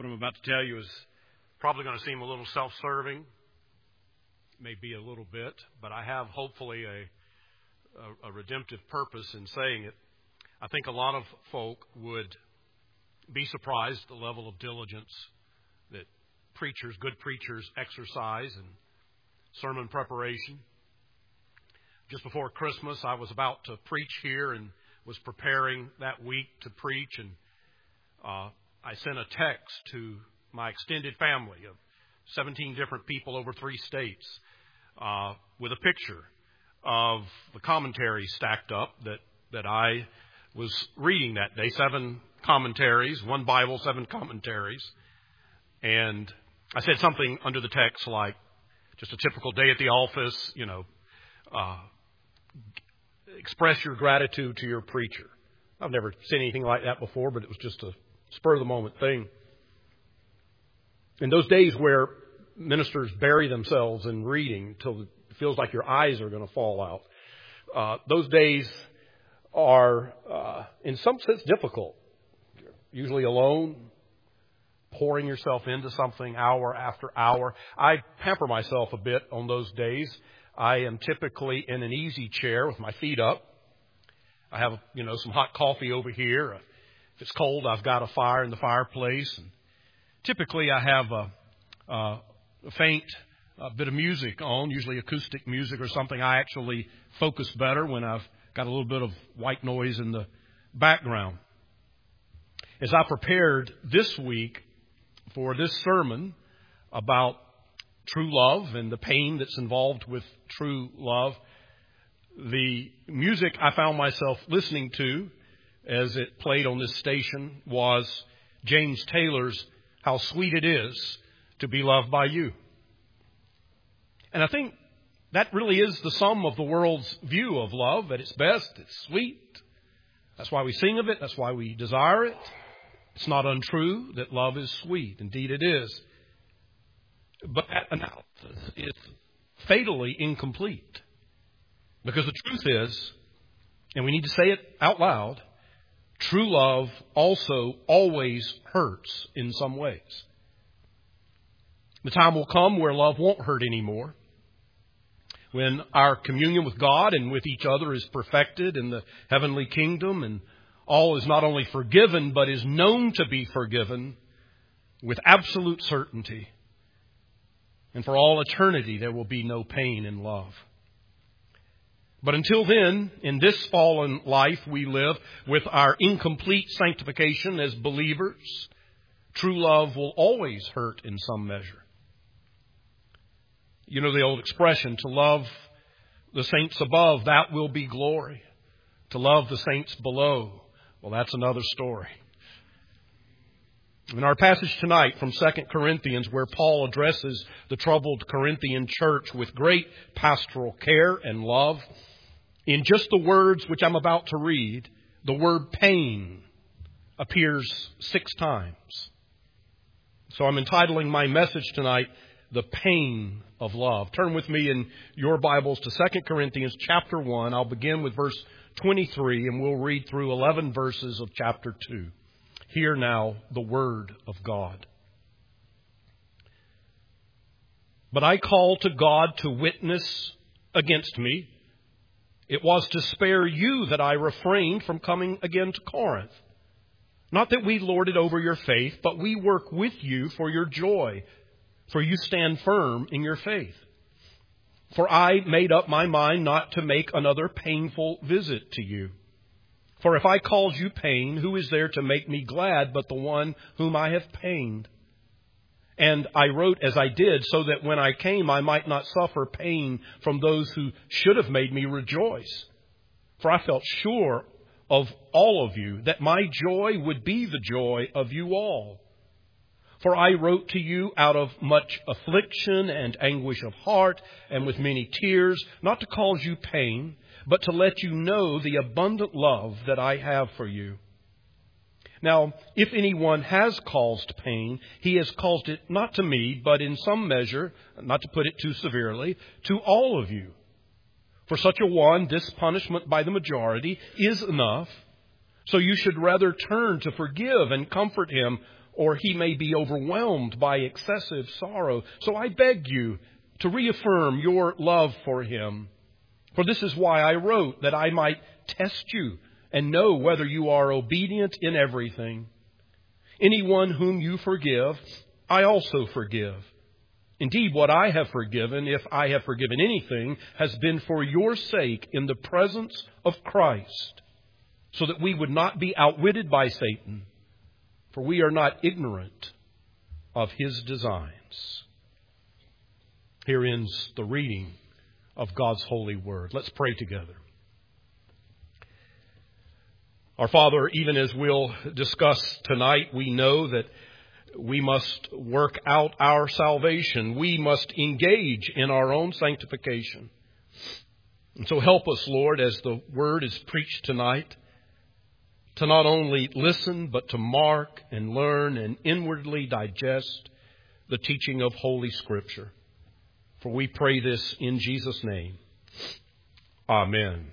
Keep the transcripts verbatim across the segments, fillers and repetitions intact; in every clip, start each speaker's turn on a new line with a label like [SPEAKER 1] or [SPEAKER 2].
[SPEAKER 1] What I'm about to tell you is probably going to seem a little self-serving, maybe a little bit, but I have hopefully a, a, a redemptive purpose in saying it. I think a lot of folk would be surprised at the level of diligence that preachers, good preachers, exercise in sermon preparation. Just before Christmas, I was about to preach here and was preparing that week to preach, and uh, I sent a text to my extended family of seventeen different people over three states uh, with a picture of the commentaries stacked up that, that I was reading that day. Seven commentaries, one Bible, seven commentaries. And I said something under the text like, just a typical day at the office, you know, uh, express your gratitude to your preacher. I've never seen anything like that before, but it was just a spur-of-the-moment thing. In those days where ministers bury themselves in reading till it feels like your eyes are going to fall out, uh, those days are, uh, in some sense, difficult. You're usually alone, pouring yourself into something hour after hour. I pamper myself a bit on those days. I am typically in an easy chair with my feet up. I have, you know, some hot coffee over here. If it's cold, I've got a fire in the fireplace. And typically, I have a, a faint a bit of music on, usually acoustic music or something. I actually focus better when I've got a little bit of white noise in the background. As I prepared this week for this sermon about true love and the pain that's involved with true love, the music I found myself listening to as it played on this station was James Taylor's How Sweet It Is to Be Loved by You. And I think that really is the sum of the world's view of love. At its best, it's sweet. That's why we sing of it. That's why we desire it. It's not untrue that love is sweet. Indeed, it is. But that analysis is fatally incomplete. Because the truth is, and we need to say it out loud, true love also always hurts in some ways. The time will come where love won't hurt anymore. When our communion with God and with each other is perfected in the heavenly kingdom, and all is not only forgiven, but is known to be forgiven with absolute certainty. And for all eternity, there will be no pain in love. But until then, in this fallen life we live with our incomplete sanctification as believers, true love will always hurt in some measure. You know the old expression, to love the saints above, that will be glory. To love the saints below, well, that's another story. In our passage tonight from Second Corinthians, where Paul addresses the troubled Corinthian church with great pastoral care and love, in just the words which I'm about to read, the word pain appears six times. So I'm entitling my message tonight, The Pain of Love. Turn with me in your Bibles to Second Corinthians chapter one. I'll begin with verse twenty-three, and we'll read through eleven verses of chapter two. Hear now the word of God. But I call to God to witness against me. It was to spare you that I refrained from coming again to Corinth. Not that we lord it over your faith, but we work with you for your joy, for you stand firm in your faith. For I made up my mind not to make another painful visit to you. For if I caused you pain, who is there to make me glad but the one whom I have pained? And I wrote as I did, so that when I came I might not suffer pain from those who should have made me rejoice. For I felt sure of all of you that my joy would be the joy of you all. For I wrote to you out of much affliction and anguish of heart and with many tears, not to cause you pain, but to let you know the abundant love that I have for you. Now, if anyone has caused pain, he has caused it not to me, but in some measure, not to put it too severely, to all of you. For such a one, this punishment by the majority is enough. So you should rather turn to forgive and comfort him
[SPEAKER 2] or he may be overwhelmed by excessive sorrow. So I beg you to reaffirm your love for him. For this is why I wrote, that I might test you and know whether you are obedient in everything. Anyone whom you forgive, I also forgive. Indeed, what I have forgiven, if I have forgiven anything, has been for your sake in the presence of Christ, so that we would not be outwitted by Satan, for we are not ignorant of his designs. Here ends the reading of God's holy word. Let's pray together. Our Father, even as we'll discuss tonight, we know that we must work out our salvation. We must engage in our own sanctification. And so help us, Lord, as the word is preached tonight, to not only listen, but to mark and learn and inwardly digest the teaching of Holy Scripture. For we pray this in Jesus' name. Amen.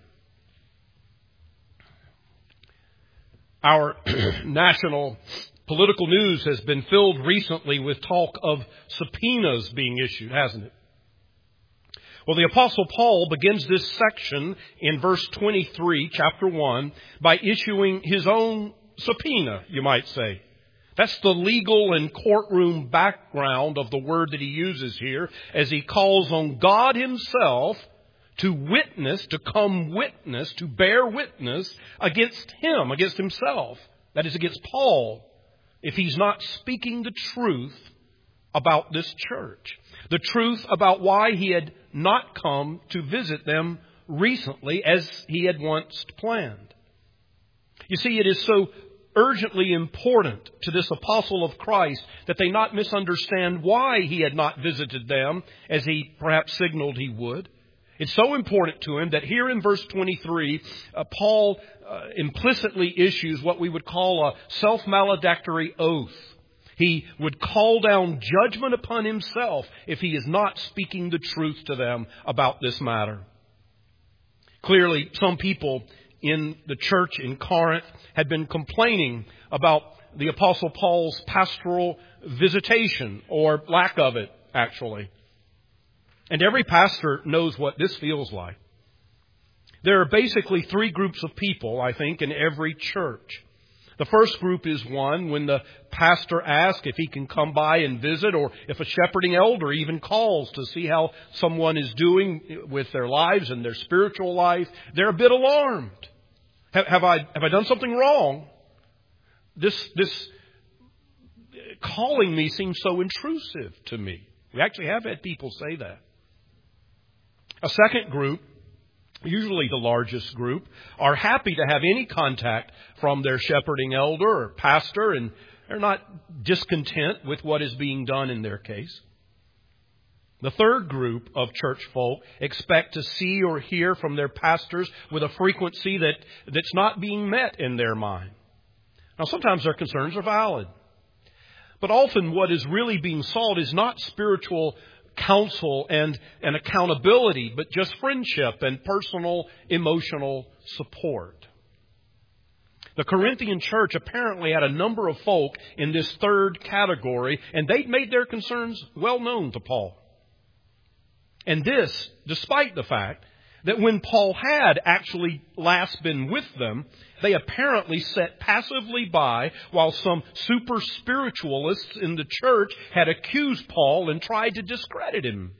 [SPEAKER 2] Our national political news has been filled recently with talk of subpoenas being issued, hasn't it? Well, the Apostle Paul begins this section in verse twenty-three, chapter one, by issuing his own subpoena, you might say. That's the legal and courtroom background of the word that he uses here, as he calls on God himself to witness, to come witness, to bear witness against him, against himself. That is, against Paul, if he's not speaking the truth about this church. The truth about why he had not come to visit them recently as he had once planned. You see, it is so urgently important to this apostle of Christ that they not misunderstand why he had not visited them as he perhaps signaled he would. It's so important to him that here in verse twenty-three, uh, Paul uh, implicitly issues what we would call a self-maledictory oath. He would call down judgment upon himself if he is not speaking the truth to them about this matter. Clearly, some people in the church in Corinth had been complaining about the Apostle Paul's pastoral visitation, or lack of it, actually. And every pastor knows what this feels like. There are basically three groups of people, I think, in every church. The first group is one when the pastor asks if he can come by and visit, or if a shepherding elder even calls to see how someone is doing with their lives and their spiritual life. They're a bit alarmed. Have, have I have I done something wrong? This this calling me seems so intrusive to me. We actually have had people say that. A second group, usually the largest group, are happy to have any contact from their shepherding elder or pastor, and they're not discontent with what is being done in their case. The third group of church folk expect to see or hear from their pastors with a frequency that, that's not being met in their mind. Now, sometimes their concerns are valid. But often what is really being sought is not spiritual counsel and, and accountability, but just friendship and personal emotional support. The Corinthian church apparently had a number of folk in this third category, and they'd made their concerns well known to Paul. And this, despite the fact that when Paul had actually last been with them, they apparently sat passively by while some super spiritualists in the church had accused Paul and tried to discredit him.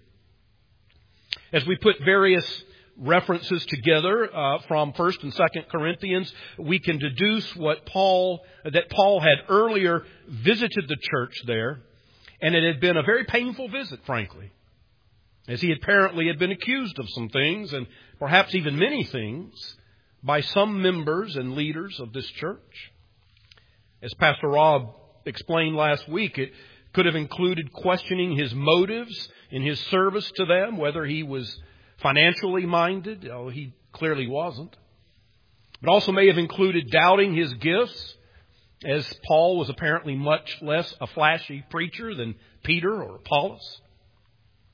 [SPEAKER 2] As we put various references together uh, from First and Second Corinthians, we can deduce what Paul that Paul had earlier visited the church there, and it had been a very painful visit, frankly, as he apparently had been accused of some things, and perhaps even many things, by some members and leaders of this church. As Pastor Rob explained last week, it could have included questioning his motives in his service to them, whether he was financially minded. Oh, he clearly wasn't. But also may have included doubting his gifts, as Paul was apparently much less a flashy preacher than Peter or Apollos.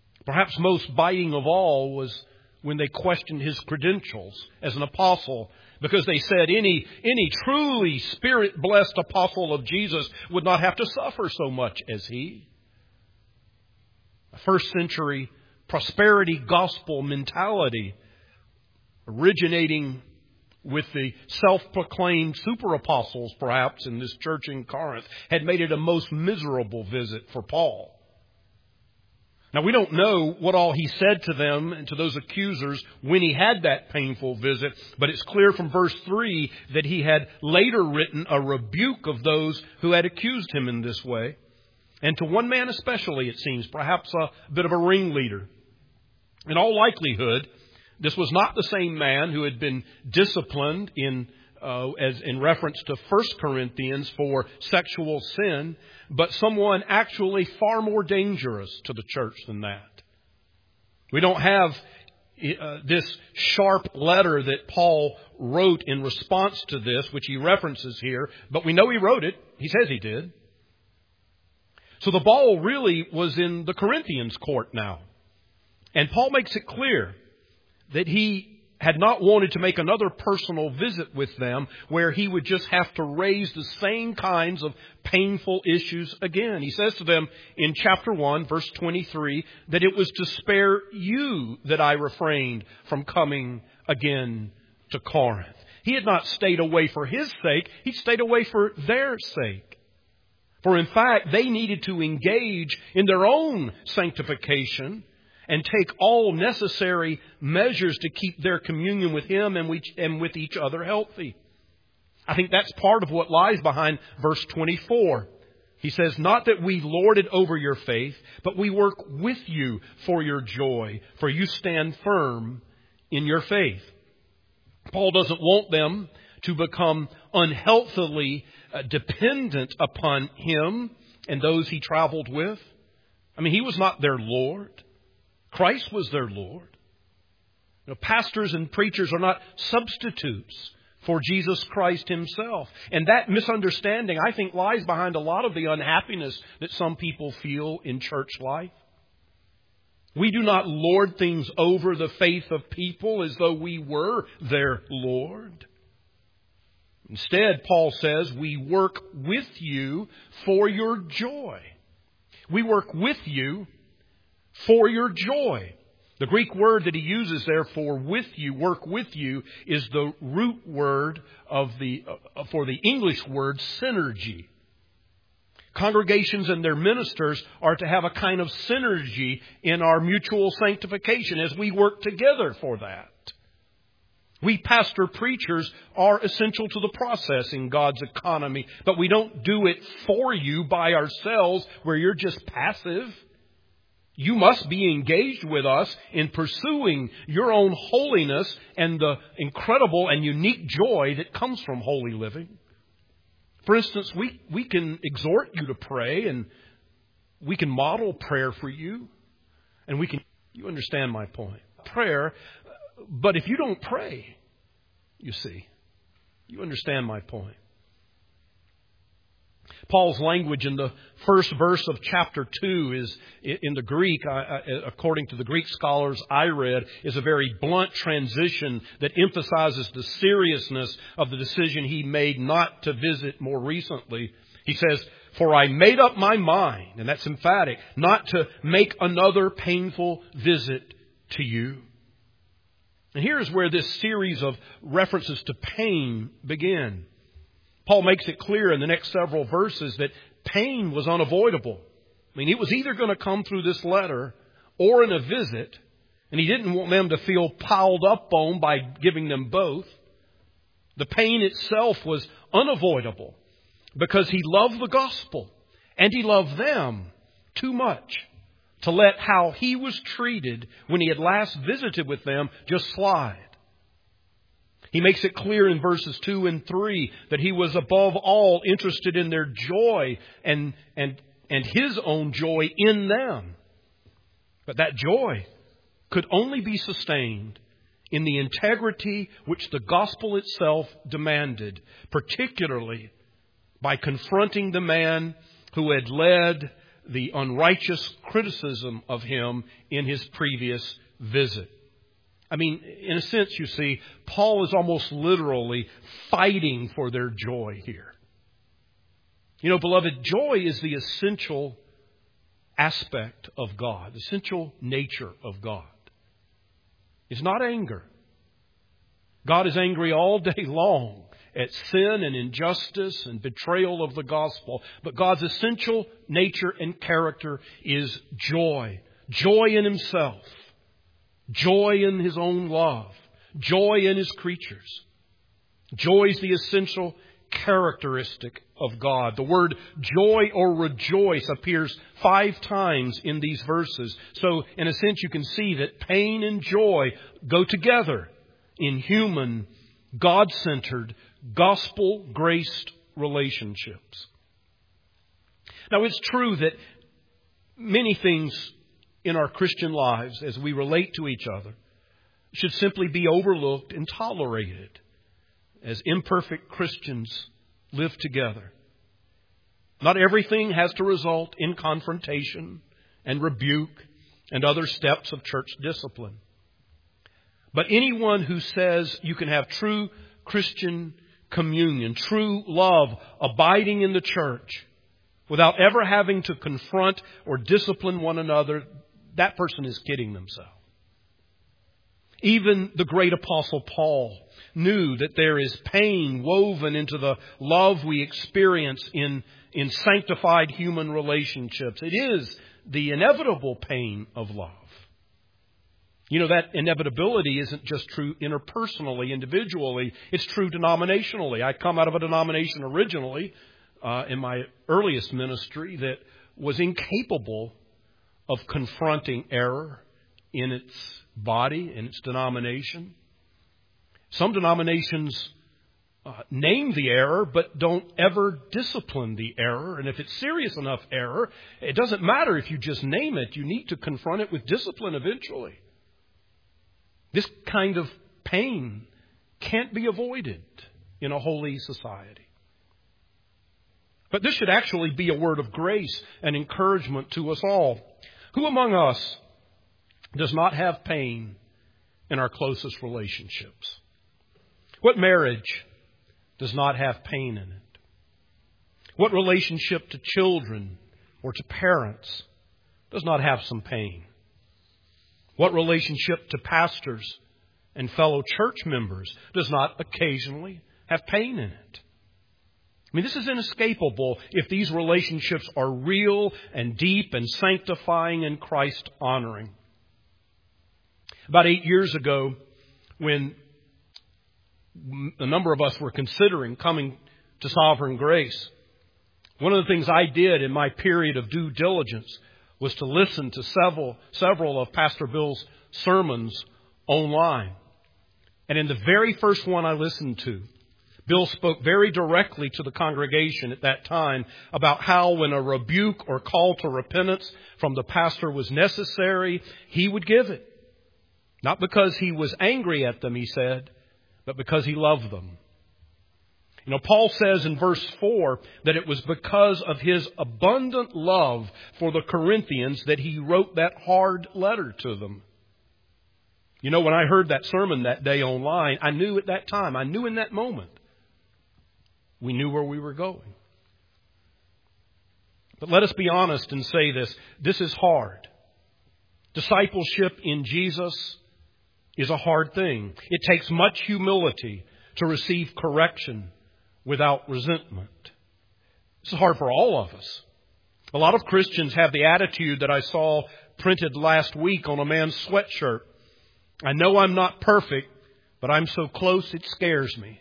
[SPEAKER 2] Perhaps most biting of all was when they questioned his credentials as an apostle because they said any, any truly Spirit-blessed apostle of Jesus would not have to suffer so much as he. A first century prosperity gospel mentality originating with the self-proclaimed super apostles, perhaps, in this church in Corinth, had made it a most miserable visit for Paul. Now, we don't know what all he said to them and to those accusers when he had that painful visit, but it's clear from verse three that he had later written a rebuke of those who had accused him in this way. And to one man especially, it seems, perhaps a bit of a ringleader. In all likelihood, this was not the same man who had been disciplined in uh, as in reference to First Corinthians for sexual sin, but someone actually far more dangerous to the church than that. We don't have uh, this sharp letter that Paul wrote in response to this, which he references here, but we know he wrote it. He says he did. So the ball really was in the Corinthians' court now. And Paul makes it clear that he had not wanted to make another personal visit with them where he would just have to raise the same kinds of painful issues again. He says to them in chapter one, verse twenty-three, that it was to spare you that I refrained from coming again to Corinth. He had not stayed away for his sake. He stayed away for their sake. For in fact, they needed to engage in their own sanctification and take all necessary measures to keep their communion with Him and with each other healthy. I think that's part of what lies behind verse twenty-four. He says, not that we lord it over your faith, but we work with you for your joy, for you stand firm in your faith. Paul doesn't want them to become unhealthily dependent upon him and those he traveled with. I mean, he was not their Lord. Christ was their Lord. You know, pastors and preachers are not substitutes for Jesus Christ Himself. And that misunderstanding, I think, lies behind a lot of the unhappiness that some people feel in church life. We do not lord things over the faith of people as though we were their Lord. Instead, Paul says, we work with you for your joy. We work with you for your joy. The Greek word that he uses there for with you, work with you, is the root word of the uh, for the English word synergy. Congregations and their ministers are to have a kind of synergy in our mutual sanctification as we work together for that. We pastor preachers are essential to the process in God's economy, but we don't do it for you by ourselves where you're just passive. You must be engaged with us in pursuing your own holiness and the incredible and unique joy that comes from holy living. For instance, we, we can exhort you to pray, and we can model prayer for you. And we can, you understand my point. Prayer, but if you don't pray, you see, you understand my point. Paul's language in the first verse of chapter two is, in the Greek, according to the Greek scholars I read, is a very blunt transition that emphasizes the seriousness of the decision he made not to visit more recently. He says, for I made up my mind, and that's emphatic, not to make another painful visit to you. And here's where this series of references to pain begin. Paul makes it clear in the next several verses that pain was unavoidable. I mean, it was either going to come through this letter or in a visit, and he didn't want them to feel piled up on by giving them both. The pain itself was unavoidable because he loved the gospel and he loved them too much to let how he was treated when he had last visited with them just slide. He makes it clear in verses two and three that he was above all interested in their joy and, and, and his own joy in them. But that joy could only be sustained in the integrity which the gospel itself demanded, particularly by confronting the man who had led the unrighteous criticism of him in his previous visit. I mean, in a sense, you see, Paul is almost literally fighting for their joy here. You know, beloved, joy is the essential aspect of God, the essential nature of God. It's not anger. God is angry all day long at sin and injustice and betrayal of the gospel. But God's essential nature and character is joy. Joy in Himself. Joy in His own love. Joy in His creatures. Joy is the essential characteristic of God. The word joy or rejoice appears five times in these verses. So, in a sense, you can see that pain and joy go together in human, God-centered, gospel-graced relationships. Now, it's true that many things in our Christian lives, as we relate to each other, should simply be overlooked and tolerated as imperfect Christians live together. Not everything has to result in confrontation and rebuke and other steps of church discipline. But anyone who says you can have true Christian communion, true love, abiding in the church, without ever having to confront or discipline one another, that person is kidding themselves. Even the great Apostle Paul knew that there is pain woven into the love we experience in, in sanctified human relationships. It is the inevitable pain of love. You know, that inevitability isn't just true interpersonally, individually. It's true denominationally. I come out of a denomination originally uh, in my earliest ministry that was incapable of confronting error in its body, in its denomination. Some denominations uh, name the error, but don't ever discipline the error. And if it's serious enough error, it doesn't matter if you just name it. You need to confront it with discipline eventually. This kind of pain can't be avoided in a holy society. But this should actually be a word of grace and encouragement to us all. Who among us does not have pain in our closest relationships? What marriage does not have pain in it? What relationship to children or to parents does not have some pain? What relationship to pastors and fellow church members does not occasionally have pain in it? I mean, this is inescapable if these relationships are real and deep and sanctifying and Christ-honoring. About eight years ago, when a number of us were considering coming to Sovereign Grace, one of the things I did in my period of due diligence was to listen to several several of Pastor Bill's sermons online. And in the very first one I listened to, Bill spoke very directly to the congregation at that time about how when a rebuke or call to repentance from the pastor was necessary, he would give it. Not because he was angry at them, he said, but because he loved them. You know, Paul says in verse four that it was because of his abundant love for the Corinthians that he wrote that hard letter to them. You know, when I heard that sermon that day online, I knew at that time, I knew in that moment, we knew where we were going. But let us be honest and say this. This is hard. Discipleship in Jesus is a hard thing. It takes much humility to receive correction without resentment. This is hard for all of us. A lot of Christians have the attitude that I saw printed last week on a man's sweatshirt. I know I'm not perfect, but I'm so close it scares me.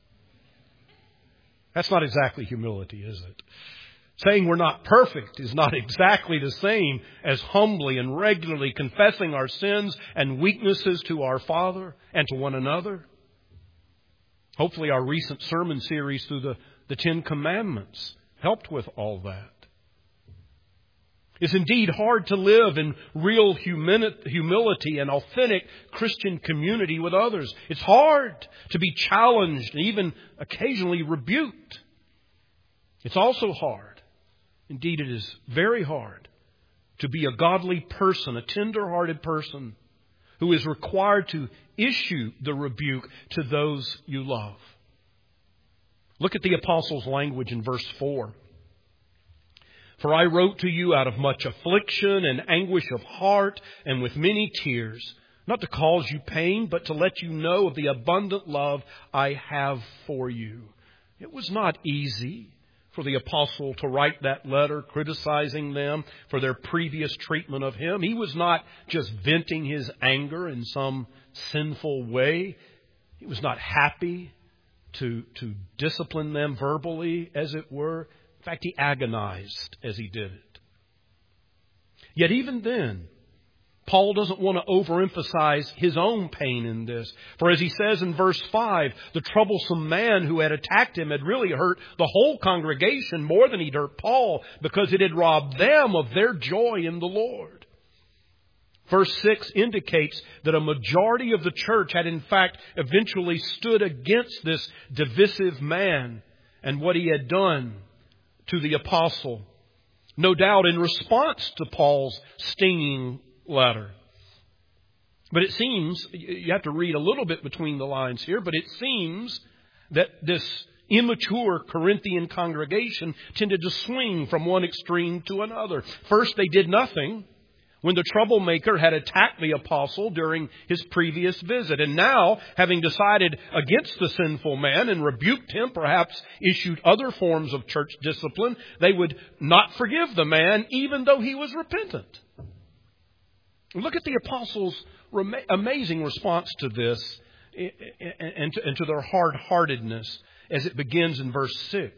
[SPEAKER 2] That's not exactly humility, is it? Saying we're not perfect is not exactly the same as humbly and regularly confessing our sins and weaknesses to our Father and to one another. Hopefully our recent sermon series through the, the Ten Commandments helped with all that. It's indeed hard to live in real humility and authentic Christian community with others. It's hard to be challenged and even occasionally rebuked. It's also hard, indeed it is very hard, to be a godly person, a tender-hearted person who is required to issue the rebuke to those you love. Look at the apostle's language in verse four. For I wrote to you out of much affliction and anguish of heart and with many tears, not to cause you pain, but to let you know of the abundant love I have for you. It was not easy for the apostle to write that letter criticizing them for their previous treatment of him. He was not just venting his anger in some sinful way. He was not happy to, to discipline them verbally, as it were. In fact, he agonized as he did it. Yet even then, Paul doesn't want to overemphasize his own pain in this. For as he says in verse five, the troublesome man who had attacked him had really hurt the whole congregation more than he'd hurt Paul, because it had robbed them of their joy in the Lord. Verse six indicates that a majority of the church had in fact eventually stood against this divisive man and what he had done to the apostle. No doubt in response to Paul's stinging letter. But it seems, you have to read a little bit between the lines here, but it seems that this immature Corinthian congregation tended to swing from one extreme to another. First, they did nothing when the troublemaker had attacked the apostle during his previous visit. And now, having decided against the sinful man and rebuked him, perhaps issued other forms of church discipline, they would not forgive the man even though he was repentant. Look at the apostles' amazing response to this and to, and to their hard-heartedness as it begins in verse six.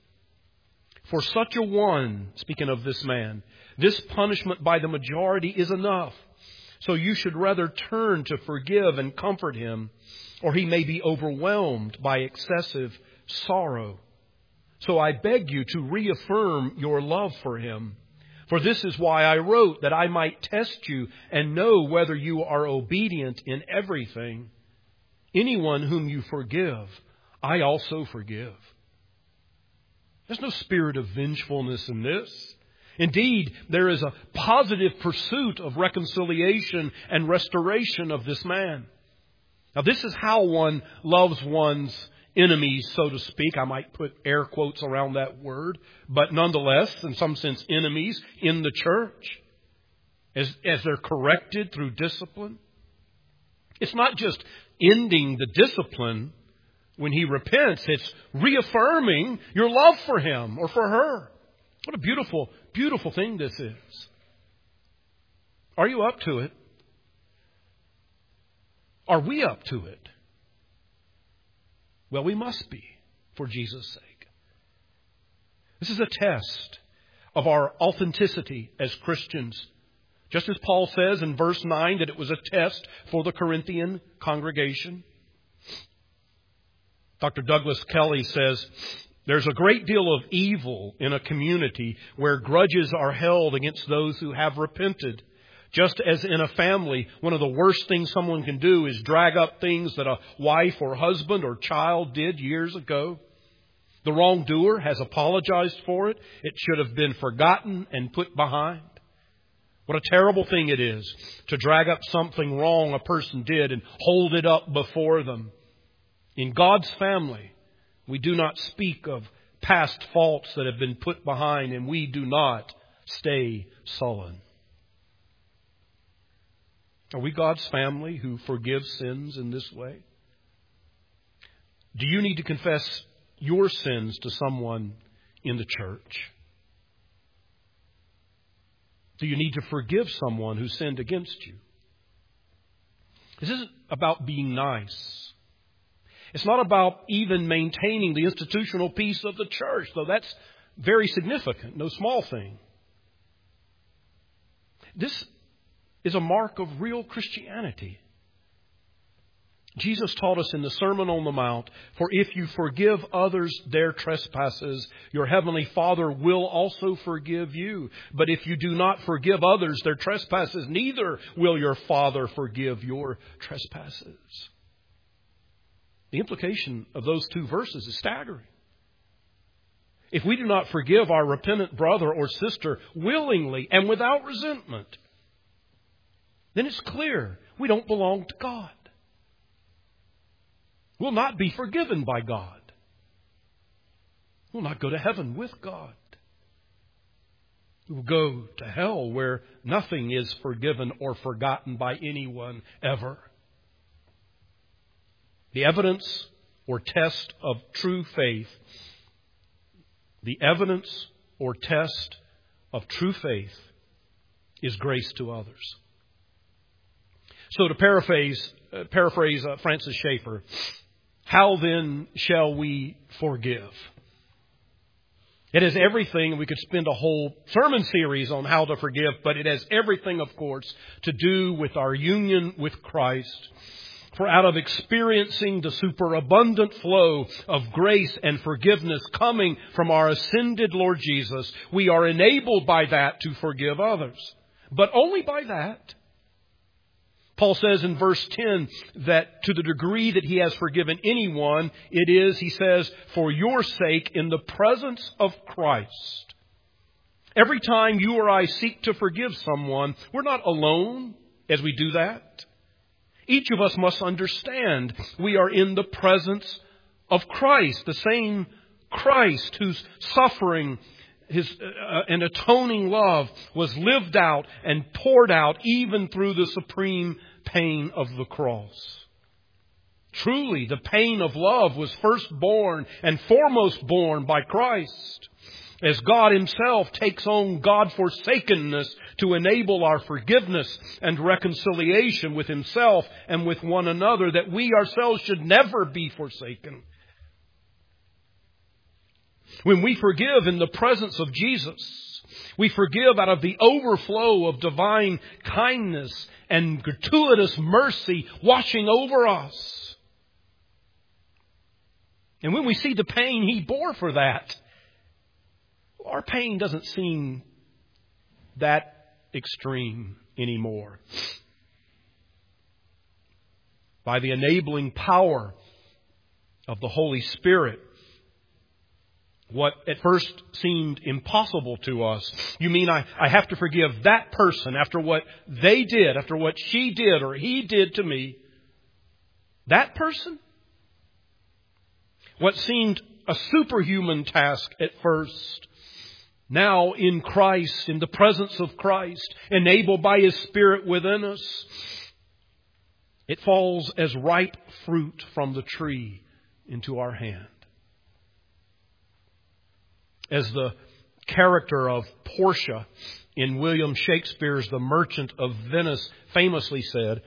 [SPEAKER 2] For such a one, speaking of this man, this punishment by the majority is enough. So you should rather turn to forgive and comfort him, or he may be overwhelmed by excessive sorrow. So I beg you to reaffirm your love for him. For this is why I wrote, that I might test you and know whether you are obedient in everything. Anyone whom you forgive, I also forgive. There's no spirit of vengefulness in this. Indeed, there is a positive pursuit of reconciliation and restoration of this man. Now, this is how one loves one's enemies, so to speak. I might put air quotes around that word, but nonetheless, in some sense, enemies in the church, as, as they're corrected through discipline. It's not just ending the discipline when he repents. It's reaffirming your love for him or for her. What a beautiful, beautiful thing this is. Are you up to it? Are we up to it? Well, we must be, for Jesus' sake. This is a test of our authenticity as Christians. Just as Paul says in verse nine that it was a test for the Corinthian congregation. Doctor Douglas Kelly says, there's a great deal of evil in a community where grudges are held against those who have repented. Just as in a family, one of the worst things someone can do is drag up things that a wife or husband or child did years ago. The wrongdoer has apologized for it. It should have been forgotten and put behind. What a terrible thing it is to drag up something wrong a person did and hold it up before them. In God's family, we do not speak of past faults that have been put behind, and we do not stay sullen. Are we God's family who forgives sins in this way? Do you need to confess your sins to someone in the church? Do you need to forgive someone who sinned against you? This isn't about being nice. It's not about even maintaining the institutional peace of the church, though that's very significant, no small thing. This is a mark of real Christianity. Jesus taught us in the Sermon on the Mount, for if you forgive others their trespasses, your heavenly Father will also forgive you. But if you do not forgive others their trespasses, neither will your Father forgive your trespasses. The implication of those two verses is staggering. If we do not forgive our repentant brother or sister willingly and without resentment, then it's clear we don't belong to God. We'll not be forgiven by God. We'll not go to heaven with God. We'll go to hell where nothing is forgiven or forgotten by anyone ever. The evidence or test of true faith, the evidence or test of true faith is grace to others. So to paraphrase, uh, paraphrase uh, Francis Schaeffer, how then shall we forgive? It has everything, we could spend a whole sermon series on how to forgive, but it has everything, of course, to do with our union with Christ. For out of experiencing the superabundant flow of grace and forgiveness coming from our ascended Lord Jesus, we are enabled by that to forgive others. But only by that. Paul says in verse ten that to the degree that he has forgiven anyone, it is, he says, for your sake in the presence of Christ. Every time you or I seek to forgive someone, we're not alone as we do that. Each of us must understand we are in the presence of Christ, the same Christ whose suffering His uh, and atoning love was lived out and poured out even through the supreme pain of the cross. Truly, the pain of love was first born and foremost born by Christ, as God Himself takes on God-forsakenness to enable our forgiveness and reconciliation with Himself and with one another, that we ourselves should never be forsaken. When we forgive in the presence of Jesus, we forgive out of the overflow of divine kindness and gratuitous mercy washing over us. And when we see the pain He bore for that, our pain doesn't seem that extreme anymore. By the enabling power of the Holy Spirit, what at first seemed impossible to us. You mean I, I have to forgive that person after what they did, after what she did or he did to me? That person? What seemed a superhuman task at first, now in Christ, in the presence of Christ, enabled by His Spirit within us, it falls as ripe fruit from the tree into our hand. As the character of Portia in William Shakespeare's The Merchant of Venice famously said,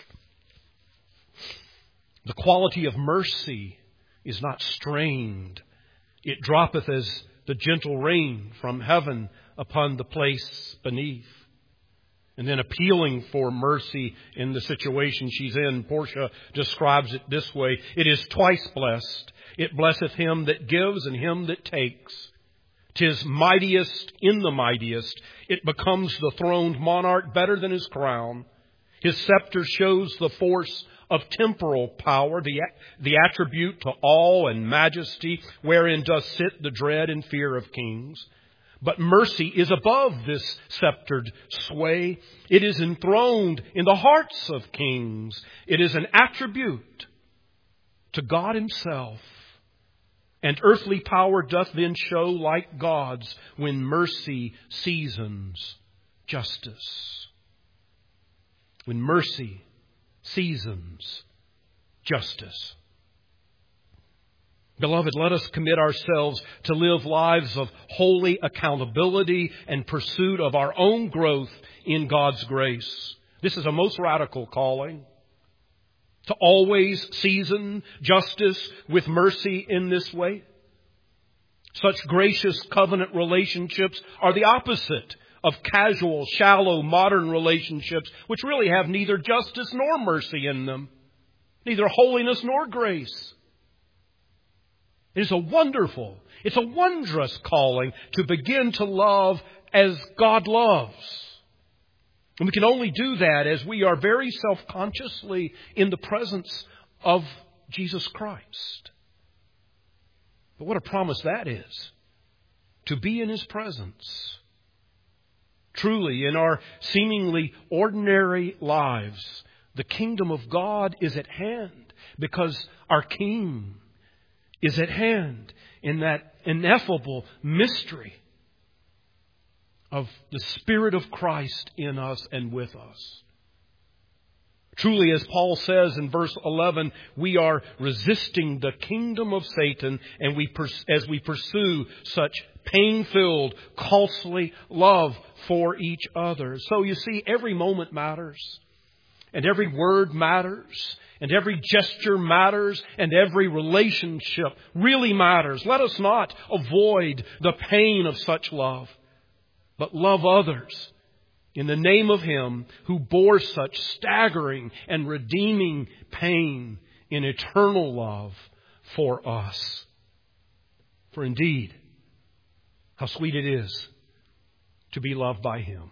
[SPEAKER 2] the quality of mercy is not strained. It droppeth as the gentle rain from heaven upon the place beneath. And then appealing for mercy in the situation she's in, Portia describes it this way. It is twice blessed. It blesseth him that gives and him that takes. 'Tis mightiest in the mightiest. It becomes the throned monarch better than his crown. His scepter shows the force of temporal power, the, the attribute to awe and majesty, wherein does sit the dread and fear of kings. But mercy is above this sceptered sway. It is enthroned in the hearts of kings. It is an attribute to God Himself. And earthly power doth then show like God's when mercy seasons justice. When mercy seasons justice. Beloved, let us commit ourselves to live lives of holy accountability and pursuit of our own growth in God's grace. This is a most radical calling. To always season justice with mercy in this way. Such gracious covenant relationships are the opposite of casual, shallow, modern relationships, which really have neither justice nor mercy in them, neither holiness nor grace. It is a wonderful, it's a wondrous calling to begin to love as God loves. And we can only do that as we are very self-consciously in the presence of Jesus Christ. But what a promise that is, to be in His presence. Truly, in our seemingly ordinary lives, The kingdom of God is at hand because our King is at hand in that ineffable mystery of the Spirit of Christ in us and with us. Truly, as Paul says in verse eleven, we are resisting the kingdom of Satan, and we pers- as we pursue such pain-filled, costly love for each other. So you see, every moment matters, and every word matters, and every gesture matters, and every relationship really matters. Let us not avoid the pain of such love, but love others in the name of Him who bore such staggering and redeeming pain in eternal love for us. For indeed, how sweet it is to be loved by Him.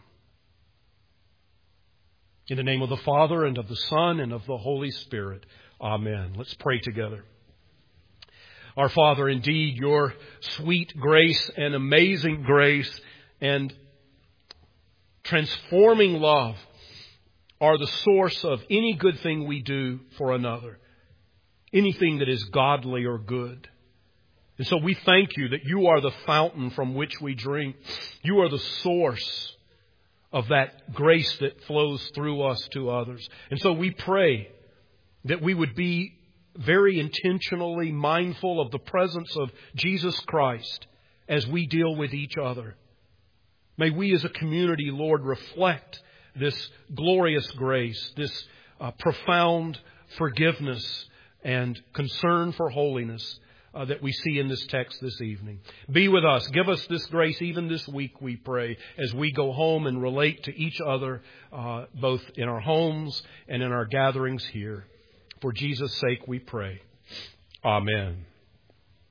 [SPEAKER 2] In the name of the Father, and of the Son, and of the Holy Spirit. Amen. Let's pray together. Our Father, indeed, your sweet grace and amazing grace and transforming love are the source of any good thing we do for another, anything that is godly or good. And so we thank you that you are the fountain from which we drink. You are the source of that grace that flows through us to others. And so we pray that we would be very intentionally mindful of the presence of Jesus Christ as we deal with each other. May we as a community, Lord, reflect this glorious grace, this uh, profound forgiveness and concern for holiness uh, that we see in this text this evening. Be with us. Give us this grace even this week, we pray, as we go home and relate to each other, uh, both in our homes and in our gatherings here. For Jesus' sake we pray. Amen.